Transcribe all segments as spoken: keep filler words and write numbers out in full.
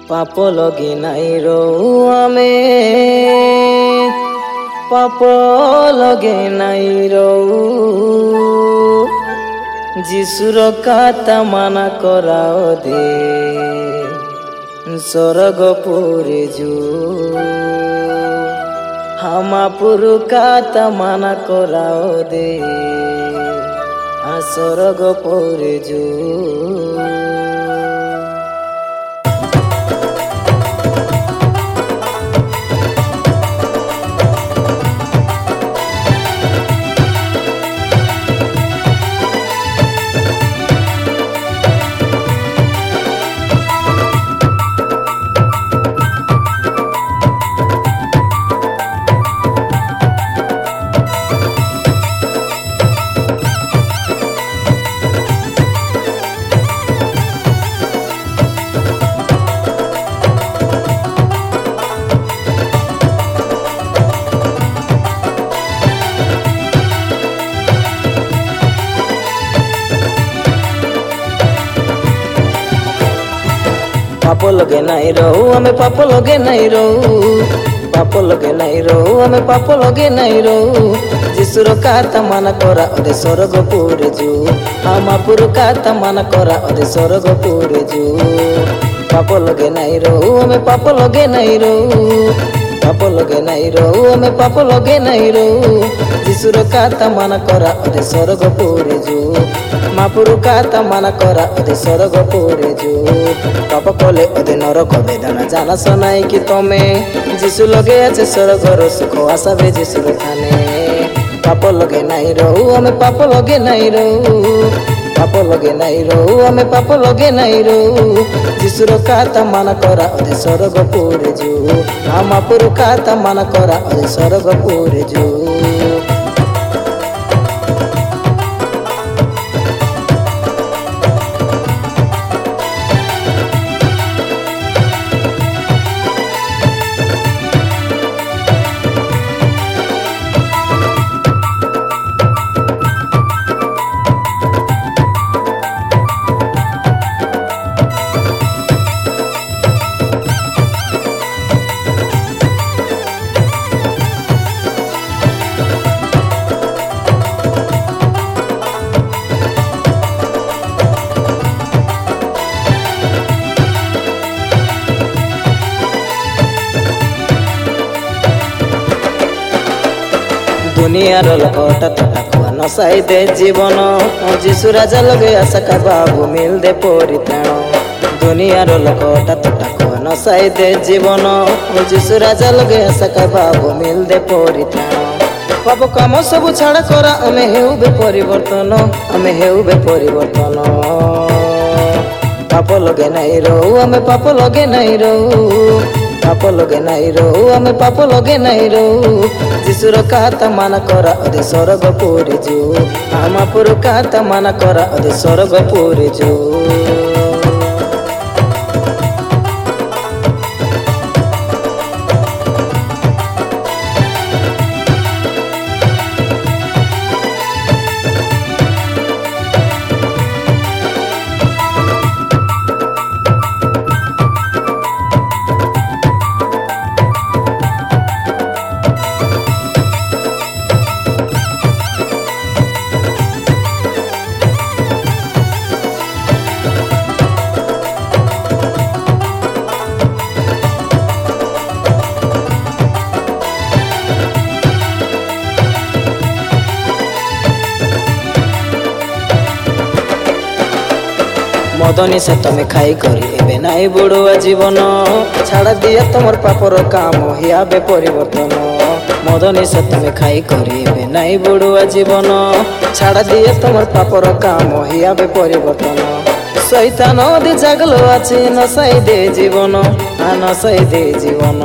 पाप लगे नाई रो आमे पाप लगे नाई रो जिसुर काता माना कराओ दे स्वर्ग पुरे जो हामापुर काता माना कराओ दे स्वर्ग पुरे जो पाप लगे नाई रहू हमें पाप लगे नाई रहू पाप लगे नाई रहू हमें पाप लगे नाई रहू जिसुर काता माना करा अदे स्वर्ग पुरे जो हामापुर काता माना करा अदे स्वर्ग पुरे जो पाप लगे नाई रहू हमें पाप लगे नाई रहू पाप लगे नाई रहू हमें पाप लगे नाई रहू जिसुर काता माना करा अदे स्वर्ग पुरे जो मापुर काता माना करा अदे स्वर्ग पुरे जो पाप कले अदे नरक वेदना जाना सनाई कि तमे जिसु लगे आछे स्वर्गर सुख आशा बे जिसुर थाने पाप लगे नाई रहू हमें पाप लगे नाई रहू पाप लगे नाई रहू हमें पाप लगे नाई रहू जिसुर काता माना करा अदे स्वर्ग पुरे जो हामापुर काता माना करा अदे स्वर्ग पुरे जो दुनियार लकटा तटाकुआ नसाई दे जीवन जिसु राजा लगे आशा का बाबू मिल दे परित्राण दुनियार लकटा तटाकुआ नसाई दे जीवन जिसु राजा लगे आशा का बाबू मिल दे परित्राण पाप काम सब छाड़ा करा आमे हेउ बे परिवर्तन आमे हेउ बे परिवर्तन पाप लगे नाई रहू आमे पाप लगे नाई रहू पाप लगे नाई रहू हमें पाप लगे नाई रहू जिसुर काता माना करा अदे स्वर्ग पुरे जो हामापुर काता माना करा अदे स्वर्ग पुरे जो मदनी से तमे खाई करी एबे नाई बुड़ुआ जीवन छाड़ा दिया तुमर पापर काम हिया बे परिवर्तन मदनी से तमे खाई करी एबे नाई बुड़ुआ जीवन छाड़ा दिया तुमर पापर काम हिया बे परिवर्तन शैतान दे जागलो आछे नसाई दे जीवन आ नसाई दे जीवन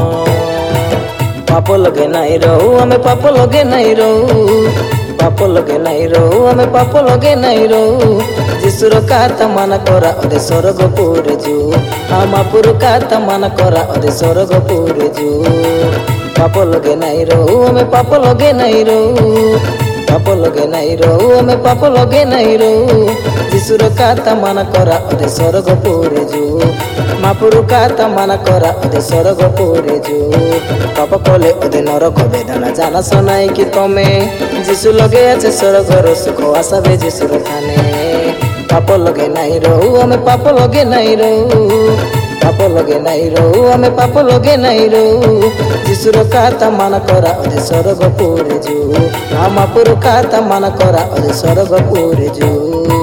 पाप लगे नाई रहू हमें पाप लगे नाई रहू पाप लगे नाई रहू हमें पाप लगे नाई रहू जिसुर काता माना करा अदे स्वर्ग पुरे जो हामापुर काता माना करा अदे स्वर्ग पुरे जो पाप लगे नाई रहू हमें पाप लगे नाई रहू पाप लगे नाई रहू हमें पाप लगे नाई रहू जिसुर काता माना करा अदे स्वर्ग पुरे जो মাপুরু কাতা মানা করা ওদের স্বর্গ পুরে যু পাপ কলে ওদের নরক বেদনা জানা শোনাই কি তমে যিশু লগে আছে স্বর্গর সুখ আসাবে যিশুর থানে পাপ লগে নাই রহু আমি পাপ লগে নাই রহু পাপ লগে নাই রহু আমি পাপ লগে নাই রহু যিশুর কাতা মানা করা ওদের স্বর্গ পুরে যু মাপুরু কাতা মানা করা ওদের স্বর্গ পুরে যু।